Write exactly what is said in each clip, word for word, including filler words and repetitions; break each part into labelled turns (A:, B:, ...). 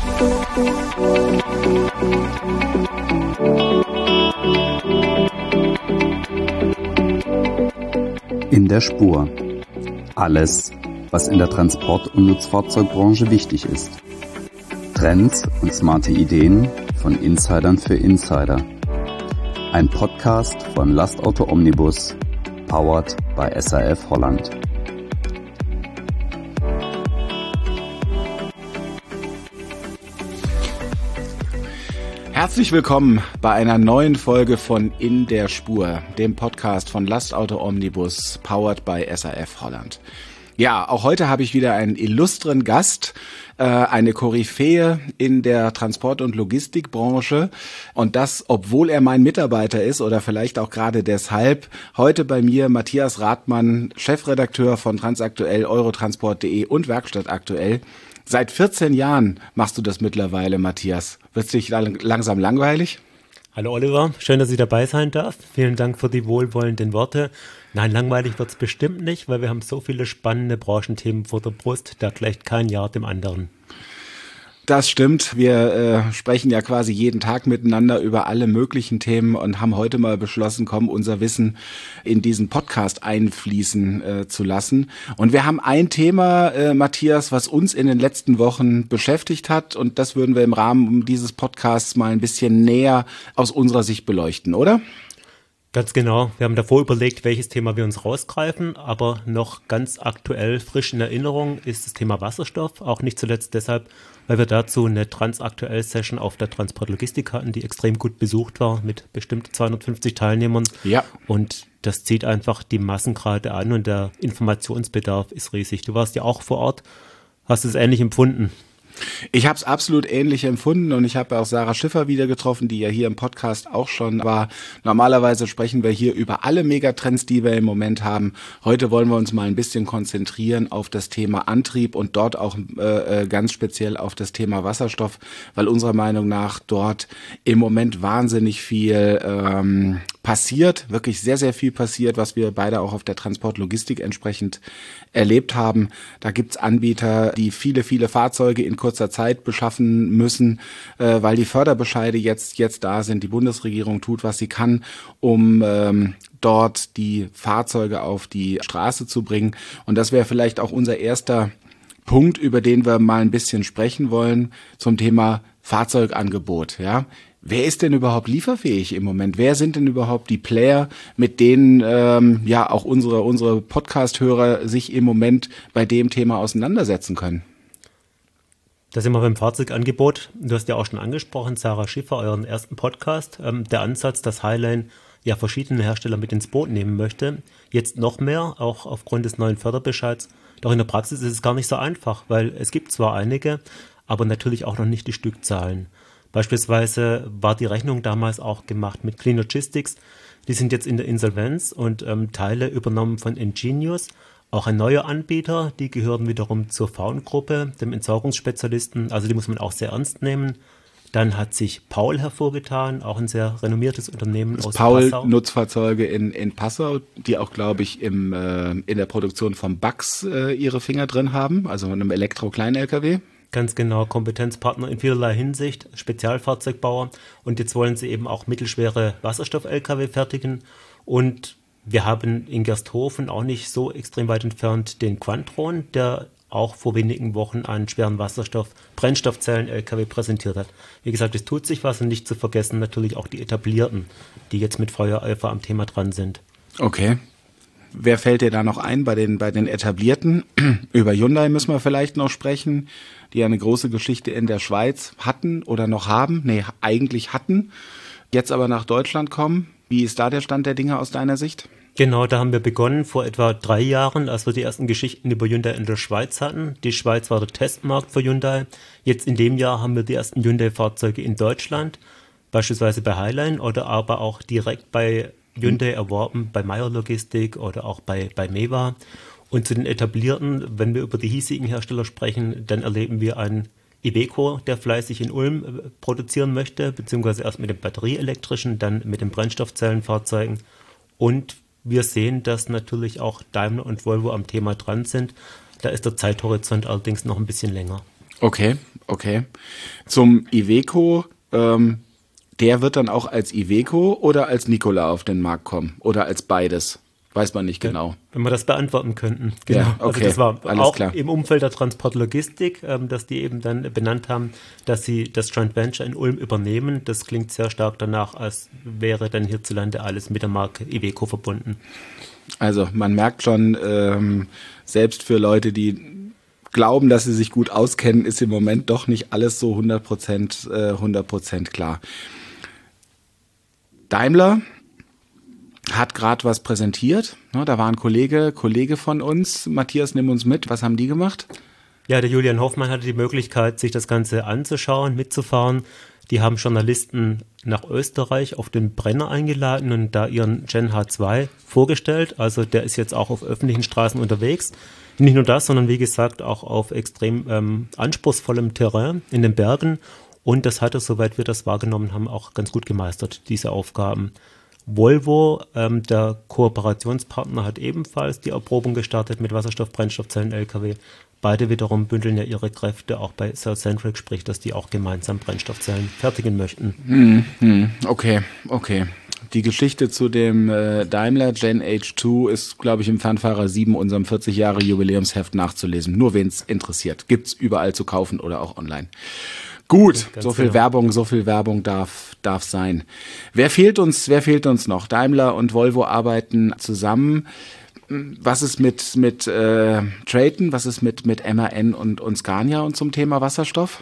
A: In der Spur. Alles, was in der Transport- und Nutzfahrzeugbranche wichtig ist. Trends und smarte Ideen von Insidern für Insider. Ein Podcast von Lastauto Omnibus, powered by S A F Holland.
B: Herzlich willkommen bei einer neuen Folge von In der Spur, dem Podcast von Lastauto Omnibus, powered by S A F Holland. Ja, auch heute habe ich wieder einen illustren Gast, äh, eine Koryphäe in der Transport- und Logistikbranche, und das, obwohl er mein Mitarbeiter ist oder vielleicht auch gerade deshalb. Heute bei mir Matthias Rathmann, Chefredakteur von Transaktuell, Eurotransport punkt de und Werkstatt aktuell. Seit vierzehn Jahren machst du das mittlerweile, Matthias. Wird es dich lang- langsam langweilig?
C: Hallo Oliver, schön, dass ich dabei sein darf. Vielen Dank für die wohlwollenden Worte. Nein, langweilig wird es bestimmt nicht, weil wir haben so viele spannende Branchenthemen vor der Brust, da gleicht kein Jahr dem anderen.
B: Das stimmt. Wir äh, sprechen ja quasi jeden Tag miteinander über alle möglichen Themen und haben heute mal beschlossen, komm, unser Wissen in diesen Podcast einfließen äh, zu lassen. Und wir haben ein Thema, äh, Matthias, was uns in den letzten Wochen beschäftigt hat, und das würden wir im Rahmen dieses Podcasts mal ein bisschen näher aus unserer Sicht beleuchten, oder?
C: Ganz genau. Wir haben davor überlegt, welches Thema wir uns rausgreifen, aber noch ganz aktuell, frisch in Erinnerung ist das Thema Wasserstoff. Auch nicht zuletzt deshalb, weil wir dazu eine Transaktuell-Session auf der Transportlogistik hatten, die extrem gut besucht war mit bestimmt zweihundertfünfzig Teilnehmern. Ja. Und das zieht einfach die Massen gerade an und der Informationsbedarf ist riesig. Du warst ja auch vor Ort, hast es ähnlich empfunden.
B: Ich habe es absolut ähnlich empfunden, und ich habe auch Sarah Schiffer wieder getroffen, die ja hier im Podcast auch schon war. Normalerweise sprechen wir hier über alle Megatrends, die wir im Moment haben. Heute wollen wir uns mal ein bisschen konzentrieren auf das Thema Antrieb und dort auch äh, ganz speziell auf das Thema Wasserstoff, weil unserer Meinung nach dort im Moment wahnsinnig viel ähm, passiert, wirklich sehr, sehr viel passiert, was wir beide auch auf der Transportlogistik entsprechend erlebt haben. Da gibt's Anbieter, die viele, viele Fahrzeuge in kurzer Zeit beschaffen müssen, äh, weil die Förderbescheide jetzt jetzt da sind. Die Bundesregierung tut, was sie kann, um ähm, dort die Fahrzeuge auf die Straße zu bringen. Und das wäre vielleicht auch unser erster Punkt, über den wir mal ein bisschen sprechen wollen, zum Thema Fahrzeugangebot. Ja, wer ist denn überhaupt lieferfähig im Moment? Wer sind denn überhaupt die Player, mit denen ähm, ja auch unsere unsere Podcast-Hörer sich im Moment bei dem Thema auseinandersetzen können?
C: Da sind wir beim Fahrzeugangebot. Du hast ja auch schon angesprochen, Sarah Schiffer, euren ersten Podcast. Ähm, der Ansatz, dass Highline ja verschiedene Hersteller mit ins Boot nehmen möchte. Jetzt noch mehr, auch aufgrund des neuen Förderbescheids. Doch in der Praxis ist es gar nicht so einfach, weil es gibt zwar einige, aber natürlich auch noch nicht die Stückzahlen. Beispielsweise war die Rechnung damals auch gemacht mit Clean Logistics. Die sind jetzt in der Insolvenz und ähm, Teile übernommen von Ingenious. Auch ein neuer Anbieter, die gehören wiederum zur Faun-Gruppe, dem Entsorgungsspezialisten, also die muss man auch sehr ernst nehmen. Dann hat sich Paul hervorgetan, auch ein sehr renommiertes Unternehmen
B: das
C: aus
B: Paul
C: Passau.
B: Nutzfahrzeuge in, in Passau, die auch, glaube ich, im, äh, in der Produktion von Bugs äh, ihre Finger drin haben, also einem Elektro-Klein-L K W.
C: Ganz genau, Kompetenzpartner in vielerlei Hinsicht, Spezialfahrzeugbauer, und jetzt wollen sie eben auch mittelschwere Wasserstoff-L K W fertigen. Und wir haben in Gersthofen, auch nicht so extrem weit entfernt, den Quantron, der auch vor wenigen Wochen einen schweren Wasserstoff-Brennstoffzellen-L K W präsentiert hat. Wie gesagt, es tut sich was, und nicht zu vergessen natürlich auch die Etablierten, die jetzt mit Feuereifer am Thema dran sind.
B: Okay. Wer fällt dir da noch ein bei den, bei den Etablierten? Über Hyundai müssen wir vielleicht noch sprechen, die ja eine große Geschichte in der Schweiz hatten oder noch haben. Nee, eigentlich hatten, jetzt aber nach Deutschland kommen. Wie ist da der Stand der Dinge aus deiner Sicht?
C: Genau, da haben wir begonnen vor etwa drei Jahren, als wir die ersten Geschichten über Hyundai in der Schweiz hatten. Die Schweiz war der Testmarkt für Hyundai. Jetzt in dem Jahr haben wir die ersten Hyundai-Fahrzeuge in Deutschland, beispielsweise bei Highline oder aber auch direkt bei Hyundai erworben, bei Meyer Logistik oder auch bei, bei Mewa. Und zu den etablierten, wenn wir über die hiesigen Hersteller sprechen, dann erleben wir einen Iveco, der fleißig in Ulm produzieren möchte, beziehungsweise erst mit dem batterieelektrischen, dann mit den Brennstoffzellenfahrzeugen. Und wir sehen, dass natürlich auch Daimler und Volvo am Thema dran sind. Da ist der Zeithorizont allerdings noch ein bisschen länger.
B: Okay, okay. Zum Iveco, ähm, der wird dann auch als Iveco oder als Nikola auf den Markt kommen oder als beides? Weiß man nicht genau.
C: Ja, wenn wir das beantworten könnten. Genau.
B: Ja, okay,
C: also das war
B: alles
C: auch
B: klar.
C: im Umfeld der Transportlogistik, ähm, dass die eben dann benannt haben, dass sie das Joint Venture in Ulm übernehmen. Das klingt sehr stark danach, als wäre dann hierzulande alles mit der Marke Iveco verbunden.
B: Also man merkt schon, ähm, selbst für Leute, die glauben, dass sie sich gut auskennen, ist im Moment doch nicht alles so hundert Prozent, äh, hundert Prozent klar. Daimler hat gerade was präsentiert. Ja, da war ein Kollege, Kollege von uns. Matthias, nimm uns mit. Was haben die gemacht?
C: Ja, der Julian Hoffmann hatte die Möglichkeit, sich das Ganze anzuschauen, mitzufahren. Die haben Journalisten nach Österreich auf den Brenner eingeladen und da ihren Gen H zwei vorgestellt. Also der ist jetzt auch auf öffentlichen Straßen unterwegs. Nicht nur das, sondern wie gesagt auch auf extrem ähm, anspruchsvollem Terrain in den Bergen. Und das hat er, soweit wir das wahrgenommen haben, auch ganz gut gemeistert, diese Aufgaben. Volvo, ähm, der Kooperationspartner, hat ebenfalls die Erprobung gestartet mit Wasserstoff-Brennstoffzellen-L K W. Beide wiederum bündeln ja ihre Kräfte auch bei Cellcentric, sprich, dass die auch gemeinsam Brennstoffzellen fertigen möchten.
B: Hm, hm, okay, okay. Die Geschichte zu dem äh, Daimler Gen H zwei ist, glaube ich, im Fernfahrer sieben, unserem vierzig Jahre Jubiläumsheft nachzulesen. Nur wen es interessiert. Gibt's überall zu kaufen oder auch online. Gut,
C: Ganz
B: so viel
C: genau.
B: Werbung, so viel Werbung darf darf sein. Wer fehlt uns? Wer fehlt uns noch? Daimler und Volvo arbeiten zusammen. Was ist mit mit äh, Traton? Was ist mit mit M A N und und Scania und zum Thema Wasserstoff?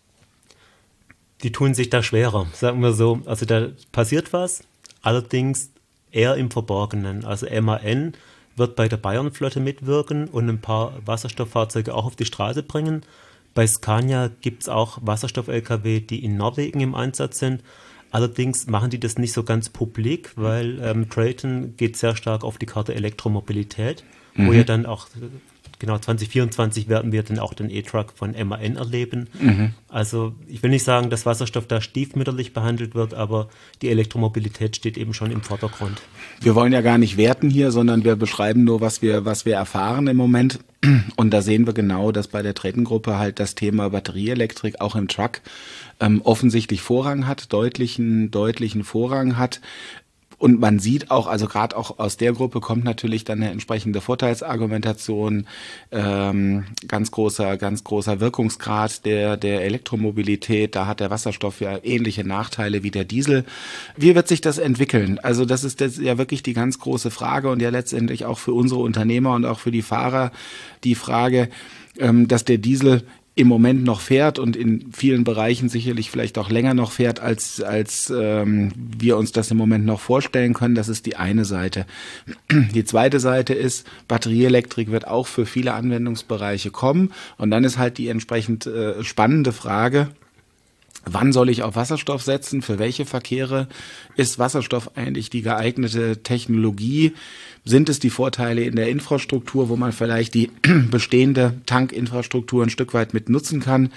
C: Die tun sich da schwerer, sagen wir so. Also da passiert was, allerdings eher im Verborgenen. Also M A N wird bei der Bayernflotte mitwirken und ein paar Wasserstofffahrzeuge auch auf die Straße bringen. Bei Scania gibt es auch Wasserstoff-L K W, die in Norwegen im Einsatz sind. Allerdings machen die das nicht so ganz publik, weil ähm, Traton geht sehr stark auf die Karte Elektromobilität, mhm. wo ja dann auch, genau zwanzig vierundzwanzig werden wir dann auch den E-Truck von M A N erleben. Mhm. Also ich will nicht sagen, dass Wasserstoff da stiefmütterlich behandelt wird, aber die Elektromobilität steht eben schon im Vordergrund.
B: Wir wollen ja gar nicht werten hier, sondern wir beschreiben nur, was wir, was wir erfahren im Moment. Und da sehen wir genau, dass bei der Traton-Gruppe halt das Thema Batterieelektrik auch im Truck ähm, offensichtlich Vorrang hat, deutlichen, deutlichen Vorrang hat. Und man sieht auch, also gerade auch aus der Gruppe kommt natürlich dann eine entsprechende Vorteilsargumentation, ähm, ganz großer, ganz großer Wirkungsgrad der der Elektromobilität. Da hat der Wasserstoff ja ähnliche Nachteile wie der Diesel. Wie wird sich das entwickeln? Also das ist das ja wirklich die ganz große Frage und ja letztendlich auch für unsere Unternehmer und auch für die Fahrer die Frage, ähm, dass der Diesel im Moment noch fährt und in vielen Bereichen sicherlich vielleicht auch länger noch fährt, als als ähm, wir uns das im Moment noch vorstellen können. Das ist die eine Seite. Die zweite Seite ist, Batterieelektrik wird auch für viele Anwendungsbereiche kommen. Und dann ist halt die entsprechend äh, spannende Frage, wann soll ich auf Wasserstoff setzen? Für welche Verkehre ist Wasserstoff eigentlich die geeignete Technologie? Sind es die Vorteile in der Infrastruktur, wo man vielleicht die bestehende Tankinfrastruktur ein Stück weit mit nutzen kann?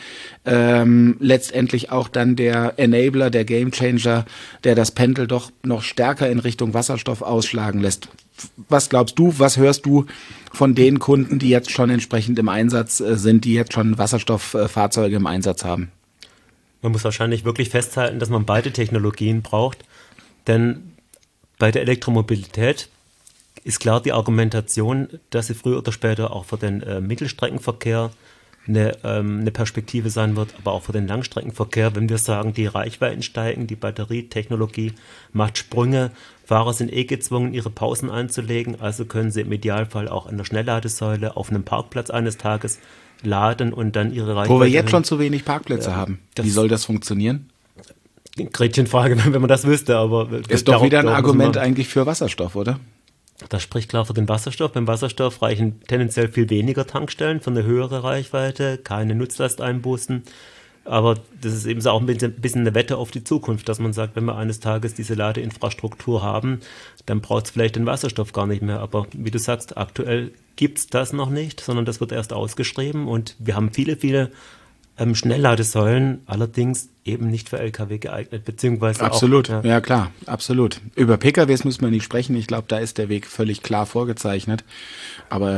B: Ähm, letztendlich auch dann der Enabler, der Gamechanger, der das Pendel doch noch stärker in Richtung Wasserstoff ausschlagen lässt. Was glaubst du, was hörst du von den Kunden, die jetzt schon entsprechend im Einsatz äh, sind, die jetzt schon Wasserstofffahrzeuge im Einsatz haben?
C: Man muss wahrscheinlich wirklich festhalten, dass man beide Technologien braucht, denn bei der Elektromobilität ist klar die Argumentation, dass sie früher oder später auch für den äh, Mittelstreckenverkehr eine, ähm, eine Perspektive sein wird, aber auch für den Langstreckenverkehr, wenn wir sagen, die Reichweiten steigen, die Batterietechnologie macht Sprünge, Fahrer sind eh gezwungen, ihre Pausen einzulegen, also können sie im Idealfall auch an der Schnellladesäule auf einem Parkplatz eines Tages laden und dann ihre Reichweite...
B: Wo wir jetzt schon zu wenig Parkplätze
C: ja,
B: haben. Wie soll das funktionieren?
C: Gretchenfrage, wenn man das wüsste, aber...
B: Ist doch wieder ein Argument eigentlich für Wasserstoff, oder?
C: Das spricht klar für den Wasserstoff. Beim Wasserstoff reichen tendenziell viel weniger Tankstellen für eine höhere Reichweite, keine Nutzlasteinbußen. Aber das ist eben so auch ein bisschen eine Wette auf die Zukunft, dass man sagt, wenn wir eines Tages diese Ladeinfrastruktur haben, dann braucht es vielleicht den Wasserstoff gar nicht mehr. Aber wie du sagst, aktuell gibt es das noch nicht, sondern das wird erst ausgeschrieben. Und wir haben viele, viele ähm, Schnellladesäulen, allerdings eben nicht für L K W geeignet, beziehungsweise
B: absolut,
C: auch,
B: ja. ja klar, absolut. Über P K Ws müssen wir nicht sprechen. Ich glaube, da ist der Weg völlig klar vorgezeichnet. Aber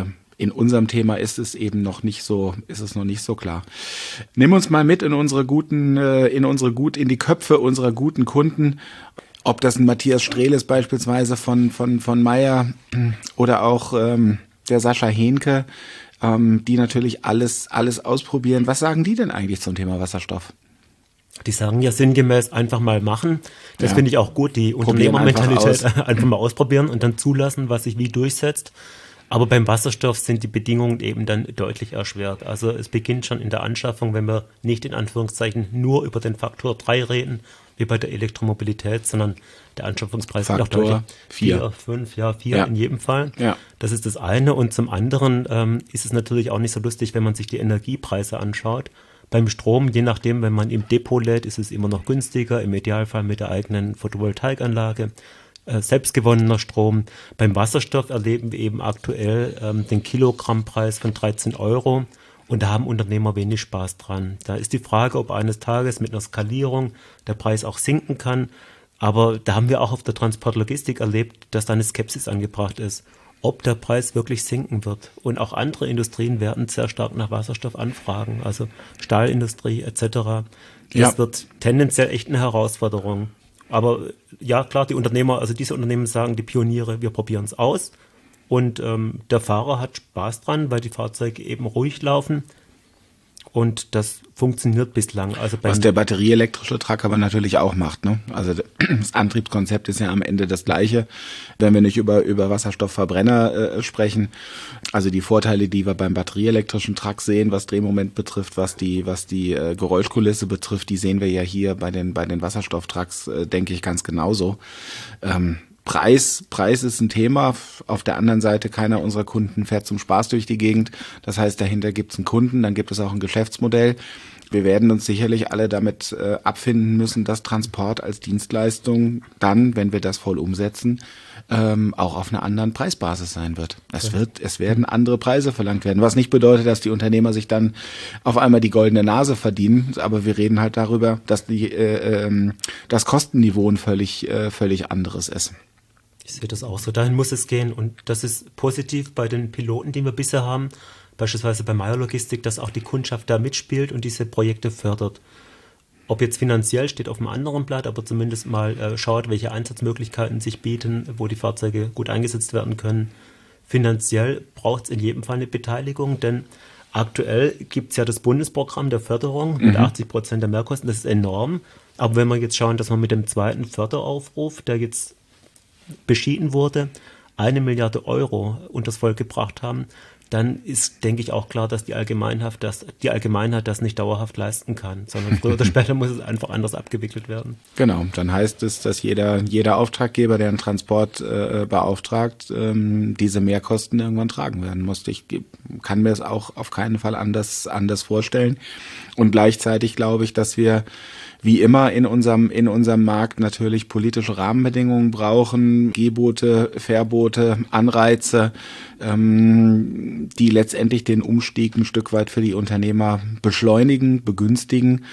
B: in unserem Thema ist es eben noch nicht so, ist es noch nicht so klar. Nimm uns mal mit in unsere guten, in unsere gut, in die Köpfe unserer guten Kunden. Ob das ein Matthias Strehl ist beispielsweise von, von, von Meyer oder auch ähm, der Sascha Henke, ähm, die natürlich alles, alles ausprobieren. Was sagen die denn eigentlich zum Thema Wasserstoff?
C: Die sagen ja sinngemäß einfach mal machen. Das ja. finde ich auch gut, die Unternehmermentalität einfach, einfach mal ausprobieren und dann zulassen, was sich wie durchsetzt. Aber beim Wasserstoff sind die Bedingungen eben dann deutlich erschwert. Also es beginnt schon in der Anschaffung, wenn wir nicht in Anführungszeichen nur über den Faktor drei reden, wie bei der Elektromobilität, sondern der Anschaffungspreis ist noch deutlich vier, fünf, ja, vier ja. in jedem Fall. Ja. Das ist das eine. Und zum anderen ähm, ist es natürlich auch nicht so lustig, wenn man sich die Energiepreise anschaut. Beim Strom, je nachdem, wenn man im Depot lädt, ist es immer noch günstiger, im Idealfall mit der eigenen Photovoltaikanlage. Äh, selbstgewonnener Strom. Beim Wasserstoff erleben wir eben aktuell ähm, den Kilogrammpreis von dreizehn Euro und da haben Unternehmer wenig Spaß dran. Da ist die Frage, ob eines Tages mit einer Skalierung der Preis auch sinken kann, aber da haben wir auch auf der Transportlogistik erlebt, dass da eine Skepsis angebracht ist, ob der Preis wirklich sinken wird. Und auch andere Industrien werden sehr stark nach Wasserstoff anfragen, also Stahlindustrie et cetera. Das ja. wird tendenziell echt eine Herausforderung. Aber ja, klar, die Unternehmer, also diese Unternehmen sagen, die Pioniere, wir probieren es aus. Und ähm, der Fahrer hat Spaß dran, weil die Fahrzeuge eben ruhig laufen. Und das funktioniert bislang. Also
B: was der batterieelektrische Truck aber natürlich auch macht, ne? Also das Antriebskonzept ist ja am Ende das gleiche, wenn wir nicht über über Wasserstoffverbrenner äh, sprechen. Also die Vorteile, die wir beim batterieelektrischen Truck sehen, was Drehmoment betrifft, was die was die äh, Geräuschkulisse betrifft, die sehen wir ja hier bei den bei den Wasserstofftrucks, äh, denke ich, ganz genauso. Ähm, Preis, Preis ist ein Thema. Auf der anderen Seite, keiner unserer Kunden fährt zum Spaß durch die Gegend. Das heißt, dahinter gibt es einen Kunden, dann gibt es auch ein Geschäftsmodell. Wir werden uns sicherlich alle damit äh, abfinden müssen, dass Transport als Dienstleistung dann, wenn wir das voll umsetzen, ähm, auch auf einer anderen Preisbasis sein wird. Es wird, es werden andere Preise verlangt werden, was nicht bedeutet, dass die Unternehmer sich dann auf einmal die goldene Nase verdienen. Aber wir reden halt darüber, dass die, äh, äh, das Kostenniveau ein völlig, äh, völlig anderes ist.
C: Ich sehe das auch so. Dahin muss es gehen. Und das ist positiv bei den Piloten, die wir bisher haben. Beispielsweise bei Meyer Logistik, dass auch die Kundschaft da mitspielt und diese Projekte fördert. Ob jetzt finanziell steht auf einem anderen Blatt, aber zumindest mal äh, schaut, welche Einsatzmöglichkeiten sich bieten, wo die Fahrzeuge gut eingesetzt werden können. Finanziell braucht es in jedem Fall eine Beteiligung, denn aktuell gibt es ja das Bundesprogramm der Förderung mit mhm. achtzig Prozent der Mehrkosten. Das ist enorm. Aber wenn wir jetzt schauen, dass wir mit dem zweiten Förderaufruf, der jetzt beschieden wurde, eine Milliarde Euro unters Volk gebracht haben, dann ist, denke ich, auch klar, dass die Allgemeinheit das, die Allgemeinheit das nicht dauerhaft leisten kann, sondern früher oder später muss es einfach anders abgewickelt werden.
B: Genau, dann heißt es, dass jeder, jeder Auftraggeber, der einen Transport äh, beauftragt, ähm, diese Mehrkosten irgendwann tragen werden muss. Ich kann mir es auch auf keinen Fall anders, anders vorstellen. Und gleichzeitig glaube ich, dass wir wie immer in unserem, in unserem Markt natürlich politische Rahmenbedingungen brauchen, Gebote, Verbote, Anreize, ähm, die letztendlich den Umstieg ein Stück weit für die Unternehmer beschleunigen, begünstigen.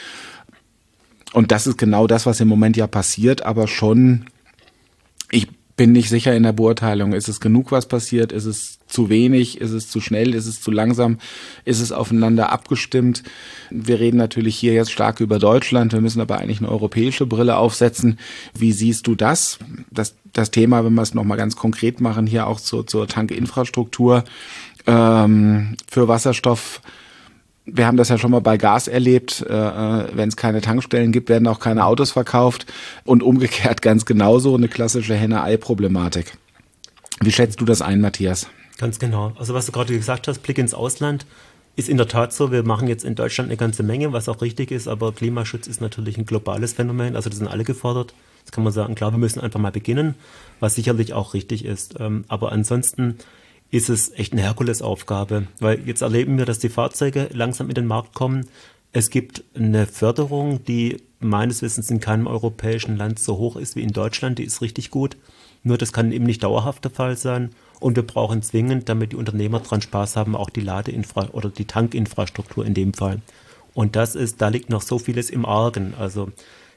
B: Und das ist genau das, was im Moment ja passiert, aber schon, ich bin nicht sicher in der Beurteilung. Ist es genug, was passiert? Ist es zu wenig? Ist es zu schnell? Ist es zu langsam? Ist es aufeinander abgestimmt? Wir reden natürlich hier jetzt stark über Deutschland. Wir müssen aber eigentlich eine europäische Brille aufsetzen. Wie siehst du das? Das, das Thema, wenn wir es nochmal ganz konkret machen, hier auch zur, zur Tankinfrastruktur ähm, für Wasserstoff. Wir haben das ja schon mal bei Gas erlebt, äh, wenn es keine Tankstellen gibt, werden auch keine Autos verkauft und umgekehrt ganz genauso eine klassische Henne-Ei-Problematik. Wie schätzt du das ein, Matthias?
C: Ganz genau. Also was du gerade gesagt hast, Blick ins Ausland, ist in der Tat so. Wir machen jetzt in Deutschland eine ganze Menge, was auch richtig ist, aber Klimaschutz ist natürlich ein globales Phänomen, also das sind alle gefordert. Jetzt kann man sagen, klar, wir müssen einfach mal beginnen, was sicherlich auch richtig ist. Aber ansonsten ist es echt eine Herkulesaufgabe, weil jetzt erleben wir, dass die Fahrzeuge langsam in den Markt kommen. Es gibt eine Förderung, die meines Wissens in keinem europäischen Land so hoch ist wie in Deutschland, die ist richtig gut. Nur das kann eben nicht dauerhaft der Fall sein und wir brauchen zwingend, damit die Unternehmer dran Spaß haben, auch die Ladeinfra- oder die Tankinfrastruktur in dem Fall. Und das ist, da liegt noch so vieles im Argen. Also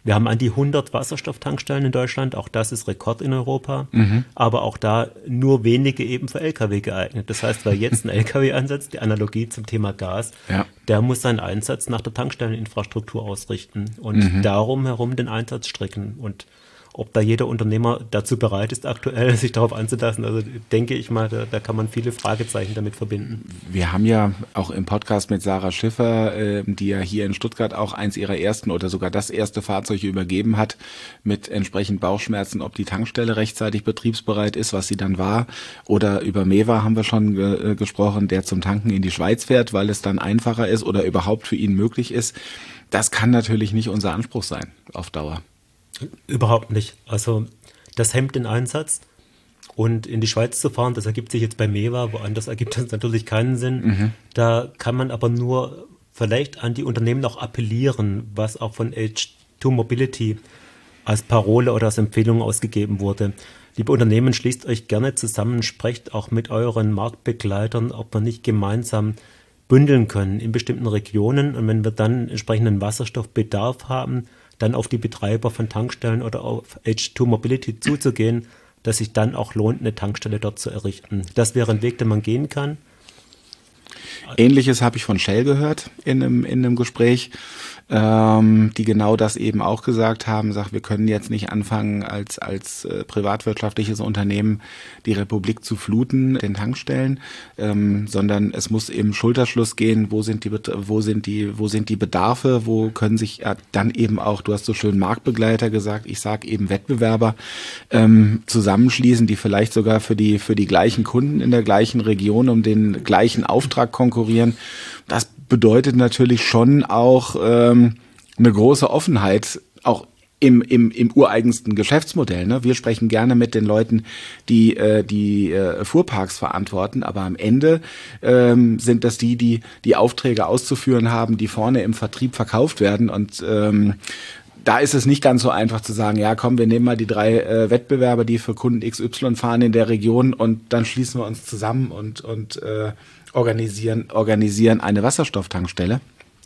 C: Wir haben an die hundert Wasserstofftankstellen in Deutschland, auch das ist Rekord in Europa, mhm. aber auch da nur wenige eben für L K W geeignet. Das heißt, wer jetzt einen L K W einsetzt, die Analogie zum Thema Gas, ja. der muss seinen Einsatz nach der Tankstelleninfrastruktur ausrichten und mhm. darum herum den Einsatz strecken. Und ob da jeder Unternehmer dazu bereit ist, aktuell sich darauf anzulassen, also denke ich mal, da, da kann man viele Fragezeichen damit verbinden.
B: Wir haben ja auch im Podcast mit Sarah Schiffer, äh, die ja hier in Stuttgart auch eins ihrer ersten oder sogar das erste Fahrzeug übergeben hat, mit entsprechend Bauchschmerzen, ob die Tankstelle rechtzeitig betriebsbereit ist, was sie dann war. Oder über Mewa haben wir schon ge- gesprochen, der zum Tanken in die Schweiz fährt, weil es dann einfacher ist oder überhaupt für ihn möglich ist. Das kann natürlich nicht unser Anspruch sein auf Dauer.
C: Überhaupt nicht. Also das hemmt den Einsatz und in die Schweiz zu fahren, das ergibt sich jetzt bei Mewa, woanders ergibt das natürlich keinen Sinn. Mhm. Da kann man aber nur vielleicht an die Unternehmen auch appellieren, was auch von H zwei Mobility als Parole oder als Empfehlung ausgegeben wurde. Liebe Unternehmen, schließt euch gerne zusammen, sprecht auch mit euren Marktbegleitern, ob wir nicht gemeinsam bündeln können in bestimmten Regionen und wenn wir dann entsprechenden Wasserstoffbedarf haben, dann auf die Betreiber von Tankstellen oder auf H zwei Mobility zuzugehen, dass sich dann auch lohnt, eine Tankstelle dort zu errichten. Das wäre ein Weg, den man gehen kann.
B: Ähnliches habe ich von Shell gehört in einem, in einem Gespräch, ähm, die genau das eben auch gesagt haben, sagt, wir können jetzt nicht anfangen, als als äh, privatwirtschaftliches Unternehmen die Republik zu fluten, den Tankstellen, ähm, sondern es muss im Schulterschluss gehen, wo sind die wo sind die wo sind die Bedarfe, wo können sich ja, dann eben auch, du hast so schön Marktbegleiter gesagt, ich sage eben Wettbewerber ähm, zusammenschließen, die vielleicht sogar für die für die gleichen Kunden in der gleichen Region um den gleichen Auftrag konkurrieren. Das bedeutet natürlich schon auch ähm, eine große Offenheit, auch im, im, im ureigensten Geschäftsmodell. Ne? Wir sprechen gerne mit den Leuten, die äh, die äh, Fuhrparks verantworten, aber am Ende ähm, sind das die, die die Aufträge auszuführen haben, die vorne im Vertrieb verkauft werden und ähm, da ist es nicht ganz so einfach zu sagen, ja komm, wir nehmen mal die drei äh, Wettbewerber, die für Kunden X Y fahren in der Region und dann schließen wir uns zusammen und, und äh, organisieren, organisieren eine Wasserstofftankstelle.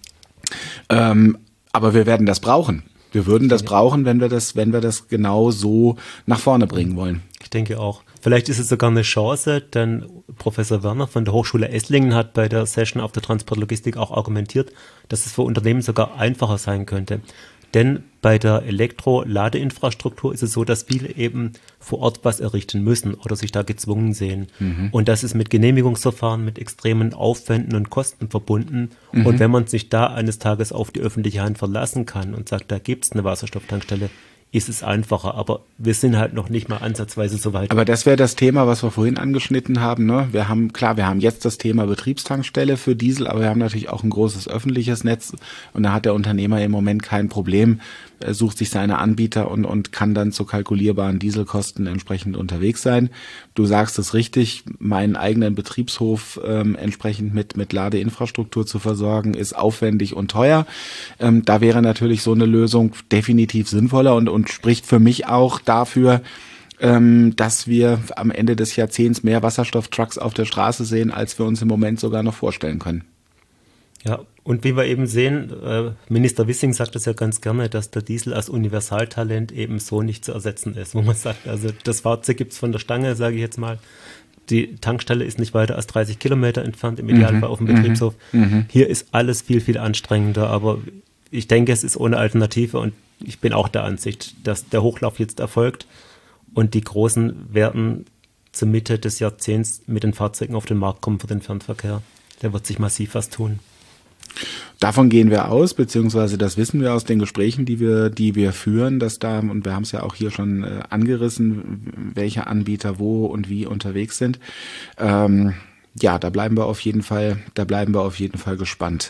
B: Ähm, aber wir werden das brauchen. Wir würden das brauchen, wenn wir das, wenn wir das genau so nach vorne bringen wollen.
C: Ich denke auch. Vielleicht ist es sogar eine Chance, denn Professor Werner von der Hochschule Esslingen hat bei der Session auf der Transportlogistik auch argumentiert, dass es für Unternehmen sogar einfacher sein könnte. Denn bei der Elektro-Ladeinfrastruktur ist es so, dass viele eben vor Ort was errichten müssen oder sich da gezwungen sehen. Mhm. Und das ist mit Genehmigungsverfahren, mit extremen Aufwänden und Kosten verbunden. Mhm. Und wenn man sich da eines Tages auf die öffentliche Hand verlassen kann und sagt, da gibt es eine Wasserstofftankstelle, ist es einfacher, aber wir sind halt noch nicht mal ansatzweise so weit.
B: Aber das wäre das Thema, was wir vorhin angeschnitten haben. Ne? Wir haben, klar, wir haben jetzt das Thema Betriebstankstelle für Diesel, aber wir haben natürlich auch ein großes öffentliches Netz und da hat der Unternehmer im Moment kein Problem. Er sucht sich seine Anbieter und, und kann dann zu kalkulierbaren Dieselkosten entsprechend unterwegs sein. Du sagst es richtig, meinen eigenen Betriebshof ähm, entsprechend mit, mit Ladeinfrastruktur zu versorgen, ist aufwendig und teuer. Ähm, da wäre natürlich so eine Lösung definitiv sinnvoller und, und spricht für mich auch dafür, ähm, dass wir am Ende des Jahrzehnts mehr Wasserstofftrucks auf der Straße sehen, als wir uns im Moment sogar noch vorstellen können.
C: Ja, und wie wir eben sehen, äh, Minister Wissing sagt es ja ganz gerne, dass der Diesel als Universaltalent eben so nicht zu ersetzen ist, wo man sagt, also das Fahrzeug gibt es von der Stange, sage ich jetzt mal, die Tankstelle ist nicht weiter als dreißig Kilometer entfernt, im Idealfall mhm. auf dem Betriebshof. Mhm. Hier ist alles viel, viel anstrengender, aber ich denke, es ist ohne Alternative und ich bin auch der Ansicht, dass der Hochlauf jetzt erfolgt und die Großen werden zur Mitte des Jahrzehnts mit den Fahrzeugen auf den Markt kommen für den Fernverkehr. Der wird sich massiv was tun.
B: Davon gehen wir aus, beziehungsweise das wissen wir aus den Gesprächen, die wir, die wir führen, dass da, und wir haben es ja auch hier schon äh, angerissen, welche Anbieter wo und wie unterwegs sind. Ähm, ja, da bleiben wir auf jeden Fall, da bleiben wir auf jeden Fall gespannt.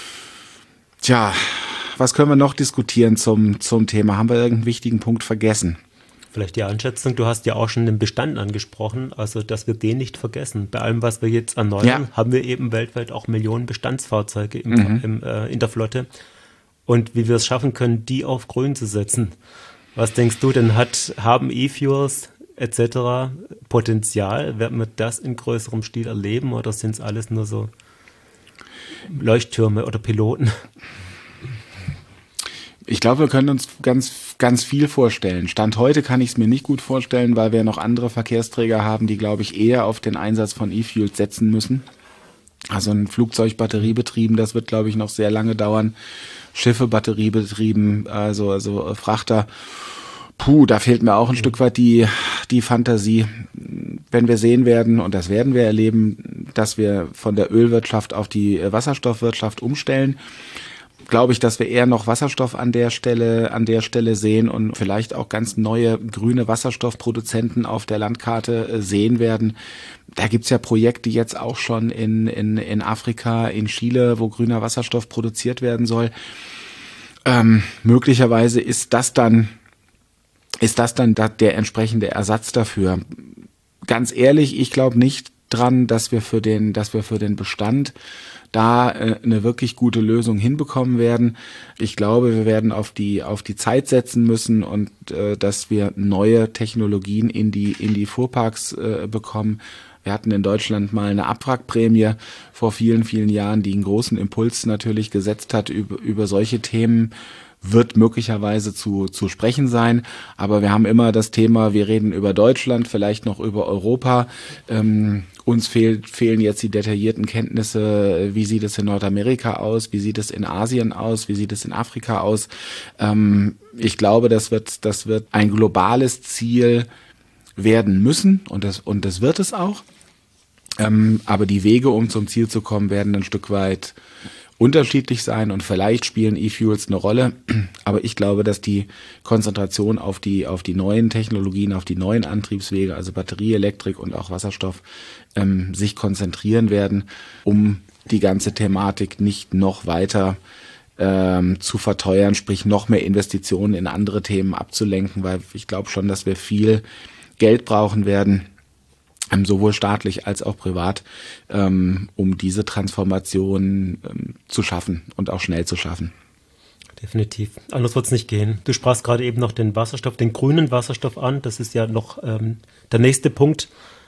B: Tja, was können wir noch diskutieren zum, zum Thema? Haben wir irgendeinen wichtigen Punkt vergessen?
C: Vielleicht die Einschätzung, du hast ja auch schon den Bestand angesprochen, also dass wir den nicht vergessen. Bei allem, was wir jetzt erneuern, ja. haben wir eben weltweit auch Millionen Bestandsfahrzeuge im, mhm. im, äh, in der Flotte. Und wie wir es schaffen können, die auf grün zu setzen. Was denkst du denn, hat, haben E-Fuels et cetera Potenzial? Werden wir das in größerem Stil erleben oder sind es alles nur so Leuchttürme oder Piloten?
B: Ich glaube, wir können uns ganz, ganz viel vorstellen. Stand heute kann ich es mir nicht gut vorstellen, weil wir noch andere Verkehrsträger haben, die, glaube ich, eher auf den Einsatz von E-Fuels setzen müssen. Also ein Flugzeug batteriebetrieben, das wird, glaube ich, noch sehr lange dauern. Schiffe batteriebetrieben, also, also Frachter. Puh, da fehlt mir auch ein Stück weit die, die Fantasie. Wenn wir sehen werden, und das werden wir erleben, dass wir von der Ölwirtschaft auf die Wasserstoffwirtschaft umstellen, glaube ich, dass wir eher noch Wasserstoff an der Stelle, an der Stelle sehen und vielleicht auch ganz neue grüne Wasserstoffproduzenten auf der Landkarte sehen werden. Da gibt's ja Projekte jetzt auch schon in, in, in Afrika, in Chile, wo grüner Wasserstoff produziert werden soll. Ähm, möglicherweise ist das dann, ist das dann der entsprechende Ersatz dafür. Ganz ehrlich, ich glaube nicht dran, dass wir für den, dass wir für den Bestand da äh, eine wirklich gute Lösung hinbekommen werden. Ich glaube, wir werden auf die auf die Zeit setzen müssen und äh, dass wir neue Technologien in die in die Fuhrparks äh, bekommen. Wir hatten in Deutschland mal eine Abwrackprämie vor vielen, vielen Jahren, die einen großen Impuls natürlich gesetzt hat über, über solche Themen. Wird möglicherweise zu, zu sprechen sein. Aber wir haben immer das Thema, wir reden über Deutschland, vielleicht noch über Europa. Ähm, uns fehlt, fehlen jetzt die detaillierten Kenntnisse, wie sieht es in Nordamerika aus, wie sieht es in Asien aus, wie sieht es in Afrika aus. Ähm, ich glaube, das wird, das wird ein globales Ziel werden müssen und das, und das wird es auch. Ähm, aber die Wege, um zum Ziel zu kommen, werden ein Stück weit unterschiedlich sein und vielleicht spielen E-Fuels eine Rolle, aber ich glaube, dass die Konzentration auf die auf die neuen Technologien, auf die neuen Antriebswege, also Batterie, Elektrik und auch Wasserstoff, ähm, sich konzentrieren werden, um die ganze Thematik nicht noch weiter ähm, zu verteuern, sprich noch mehr Investitionen in andere Themen abzulenken, weil ich glaube schon, dass wir viel Geld brauchen werden, sowohl staatlich als auch privat, ähm, um diese Transformation ähm, zu schaffen und auch schnell zu schaffen.
C: Definitiv. Anders wird es nicht gehen. Du sprachst gerade eben noch den Wasserstoff, den grünen Wasserstoff an. Das ist ja noch ähm, der nächste Punkt,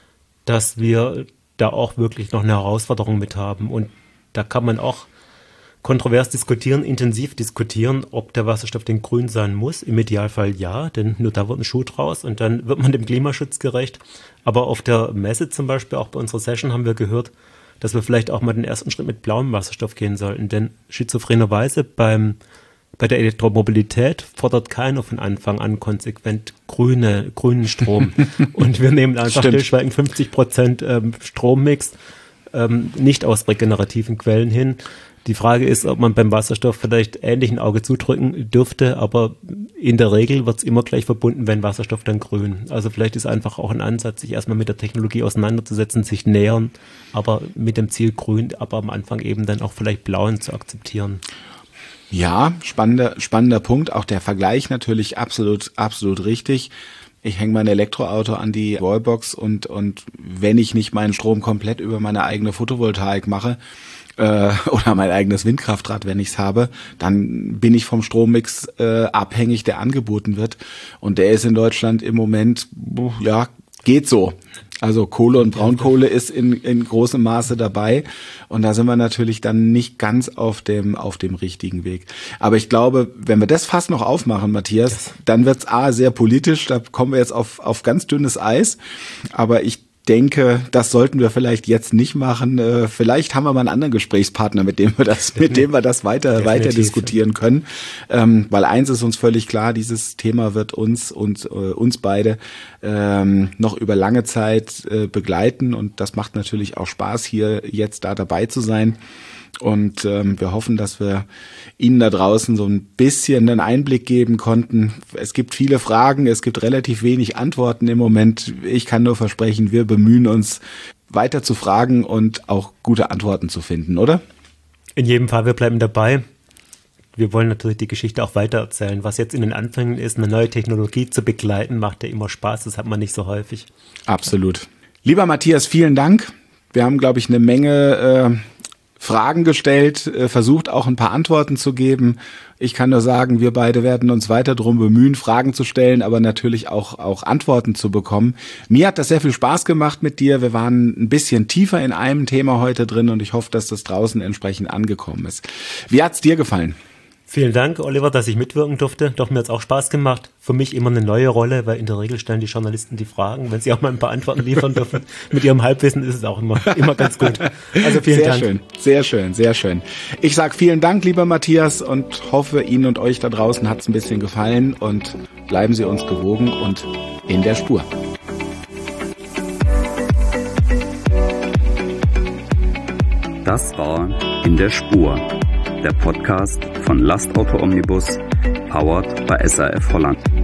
C: dass wir da auch wirklich noch eine Herausforderung mit haben. Und da kann man auch kontrovers diskutieren, intensiv diskutieren, ob der Wasserstoff denn grün sein muss. Im Idealfall ja, denn nur da wird ein Schuh draus und dann wird man dem Klimaschutz gerecht. Aber auf der Messe zum Beispiel, auch bei unserer Session, haben wir gehört, dass wir vielleicht auch mal den ersten Schritt mit blauem Wasserstoff gehen sollten. Denn schizophrenerweise beim, bei der Elektromobilität fordert keiner von Anfang an konsequent grüne, grünen Strom. Und wir nehmen einfach stillschweigend fünfzig Prozent ähm, Strommix ähm, nicht aus regenerativen Quellen hin. Die Frage ist, ob man beim Wasserstoff vielleicht ähnlich ein Auge zudrücken dürfte, aber in der Regel wird es immer gleich verbunden, wenn Wasserstoff dann grün. Also vielleicht ist einfach auch ein Ansatz, sich erstmal mit der Technologie auseinanderzusetzen, sich nähern, aber mit dem Ziel grün, aber am Anfang eben dann auch vielleicht blauen zu akzeptieren.
B: Ja, spannender, spannender Punkt. Auch der Vergleich natürlich absolut, absolut richtig. Ich hänge mein Elektroauto an die Wallbox und, und wenn ich nicht meinen Strom komplett über meine eigene Photovoltaik mache, oder mein eigenes Windkraftrad, wenn ich es habe, dann bin ich vom Strommix äh, abhängig, der angeboten wird. Und der ist in Deutschland im Moment, ja, geht so. Also Kohle und Braunkohle ist in, in großem Maße dabei. Und da sind wir natürlich dann nicht ganz auf dem, auf dem richtigen Weg. Aber ich glaube, wenn wir das Fass noch aufmachen, Matthias, dann wird's A, sehr politisch. Da kommen wir jetzt auf, auf ganz dünnes Eis. Aber ich denke, das sollten wir vielleicht jetzt nicht machen. Äh, vielleicht haben wir mal einen anderen Gesprächspartner, mit dem wir das, mit dem wir das weiter, weiter diskutieren können. Ähm, weil eins ist uns völlig klar, dieses Thema wird uns und äh, uns beide ähm, noch über lange Zeit äh, begleiten und das macht natürlich auch Spaß, hier jetzt da dabei zu sein. Und ähm, wir hoffen, dass wir Ihnen da draußen so ein bisschen einen Einblick geben konnten. Es gibt viele Fragen, es gibt relativ wenig Antworten im Moment. Ich kann nur versprechen, wir bemühen uns, weiter zu fragen und auch gute Antworten zu finden, oder?
C: In jedem Fall, wir bleiben dabei. Wir wollen natürlich die Geschichte auch weitererzählen. Was jetzt in den Anfängen ist, eine neue Technologie zu begleiten, macht ja immer Spaß. Das hat man nicht so häufig.
B: Absolut. Lieber Matthias, vielen Dank. Wir haben, glaube ich, eine Menge äh, Fragen gestellt, äh, versucht auch ein paar Antworten zu geben. Ich kann nur sagen, wir beide werden uns weiter darum bemühen, Fragen zu stellen, aber natürlich auch auch Antworten zu bekommen. Mir hat das sehr viel Spaß gemacht mit dir. Wir waren ein bisschen tiefer in einem Thema heute drin und ich hoffe, dass das draußen entsprechend angekommen ist. Wie hat's dir gefallen?
C: Vielen Dank, Oliver, dass ich mitwirken durfte. Doch, mir hat es auch Spaß gemacht. Für mich immer eine neue Rolle, weil in der Regel stellen die Journalisten die Fragen. Wenn sie auch mal ein paar Antworten liefern dürfen, mit ihrem Halbwissen ist es auch immer, immer ganz gut. Also vielen
B: sehr
C: Dank.
B: Sehr schön, sehr schön, sehr schön. Ich sage vielen Dank, lieber Matthias, und hoffe, Ihnen und euch da draußen hat es ein bisschen gefallen und bleiben Sie uns gewogen und in der Spur.
A: Das war In der Spur, der Podcast von Lastauto Omnibus, powered by S A F Holland.